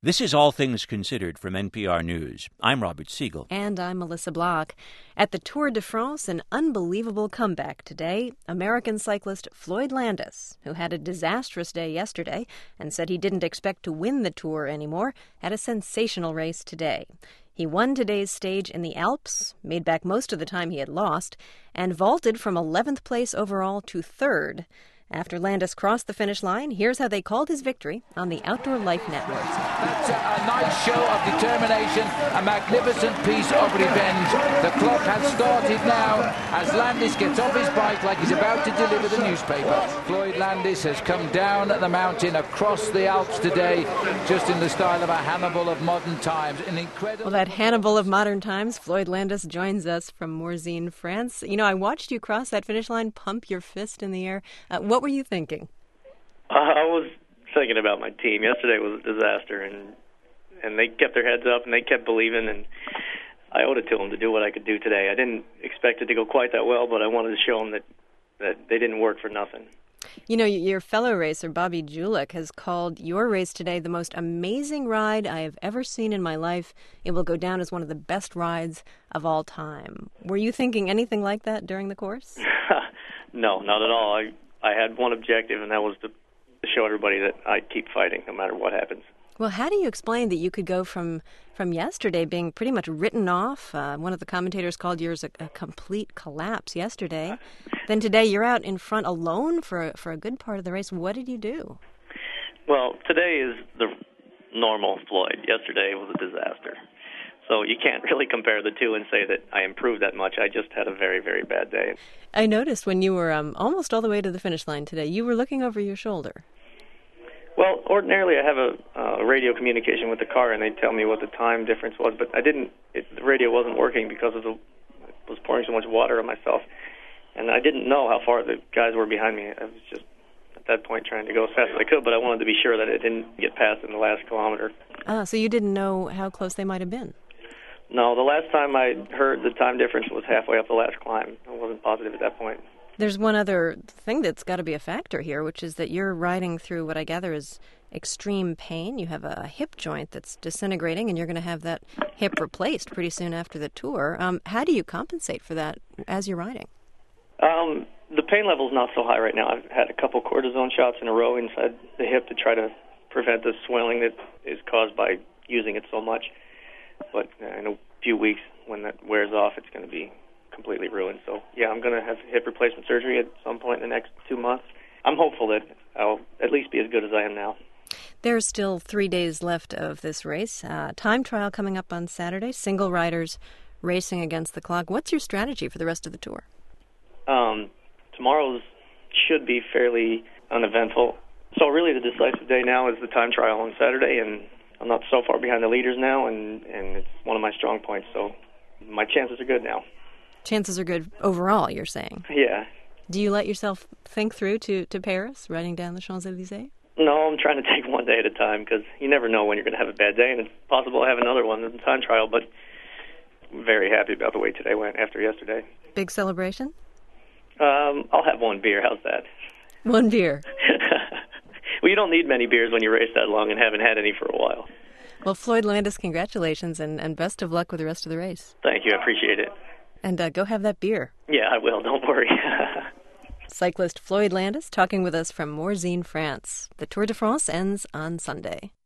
This is All Things Considered from NPR News. I'm Robert Siegel. And I'm Melissa Block. At the Tour de France, an unbelievable comeback today. American cyclist Floyd Landis, who had a disastrous day yesterday and said he didn't expect to win the Tour anymore, had a sensational race today. He won today's stage in the Alps, made back most of the time he had lost, and vaulted from 11th place overall to 3rd. After Landis crossed the finish line, here's how they called his victory on the Outdoor Life Network. That's a nice show of determination, a magnificent piece of revenge. The clock has started now as Landis gets off his bike like he's about to deliver the newspaper. Floyd Landis has come down the mountain across the Alps today, just in the style of a Hannibal of modern times. An incredible... Well, that Hannibal of modern times, Floyd Landis joins us from Morzine, France. You know, I watched you cross that finish line, pump your fist in the air. What were you thinking? I was thinking about my team. Yesterday was a disaster, and they kept their heads up, and they kept believing, and I owed it to them to do what I could do today. I didn't expect it to go quite that well, but I wanted to show them that they didn't work for nothing. You know, your fellow racer, Bobby Julich, has called your race today the most amazing ride I have ever seen in my life. It will go down as one of the best rides of all time. Were you thinking anything like that during the course? No, not at all. I had one objective, and that was to show everybody that I'd keep fighting no matter what happens. Well, how do you explain that you could go from yesterday being pretty much written off? One of the commentators called yours a complete collapse yesterday. Then today you're out in front alone for a good part of the race. What did you do? Well, today is the normal Floyd. Yesterday was a disaster. So you can't really compare the two and say that I improved that much. I just had a very, very bad day. I noticed when you were almost all the way to the finish line today, you were looking over your shoulder. Well, ordinarily I have a radio communication with the car, and they tell me what the time difference was, but I didn't. The radio wasn't working because it was pouring so much water on myself, and I didn't know how far the guys were behind me. I was just at that point trying to go as fast as I could, but I wanted to be sure that it didn't get past in the last kilometer. So you didn't know how close they might have been? No, the last time I heard the time difference was halfway up the last climb. I wasn't positive at that point. There's one other thing that's got to be a factor here, which is that you're riding through what I gather is extreme pain. You have a hip joint that's disintegrating, and you're going to have that hip replaced pretty soon after the tour. How do you compensate for that as you're riding? The pain level's not so high right now. I've had a couple cortisone shots in a row inside the hip to try to prevent the swelling that is caused by using it so much. But in a few weeks, when that wears off, it's going to be completely ruined. So, yeah, I'm going to have hip replacement surgery at some point in the next 2 months. I'm hopeful that I'll at least be as good as I am now. There's still 3 days left of this race. Time trial coming up on Saturday. Single riders racing against the clock. What's your strategy for the rest of the tour? Tomorrow's should be fairly uneventful. So really the decisive day now is the time trial on Saturday, and I'm not so far behind the leaders now, and it's one of my strong points, so my chances are good now. Chances are good overall, you're saying? Yeah. Do you let yourself think through to Paris, riding down the Champs-Élysées? No, I'm trying to take one day at a time, because you never know when you're going to have a bad day, and it's possible to have another one in the time trial, but I'm very happy about the way today went after yesterday. Big celebration? I'll have one beer. How's that? One beer. Well, you don't need many beers when you race that long and haven't had any for a while. Well, Floyd Landis, congratulations, and best of luck with the rest of the race. Thank you. I appreciate it. And go have that beer. Yeah, I will. Don't worry. Cyclist Floyd Landis talking with us from Morzine, France. The Tour de France ends on Sunday.